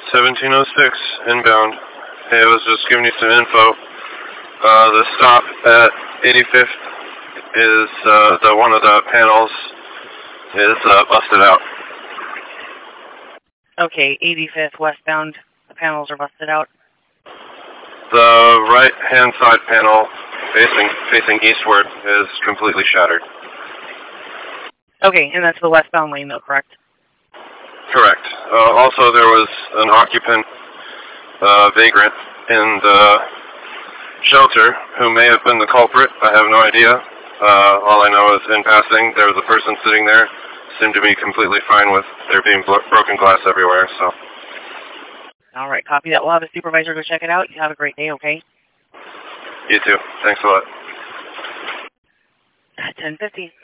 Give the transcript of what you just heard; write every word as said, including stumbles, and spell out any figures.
seventeen oh six, inbound. Hey, I was just giving you some info. Uh, the stop at eighty-fifth is, uh, the one of the panels is, uh, busted out. Okay, eighty-fifth westbound, the panels are busted out. The right-hand side panel facing, facing eastward is completely shattered. Okay, and that's the westbound lane though, correct? Correct. Uh, also, there was an occupant, uh, vagrant in the shelter who may have been the culprit. I have no idea. Uh, all I know is in passing, there was a person sitting there, seemed to be completely fine with there being blo broken glass everywhere, so. All right, copy that. We'll have a supervisor go check it out. You have a great day, okay? You too. Thanks a lot. ten fifty.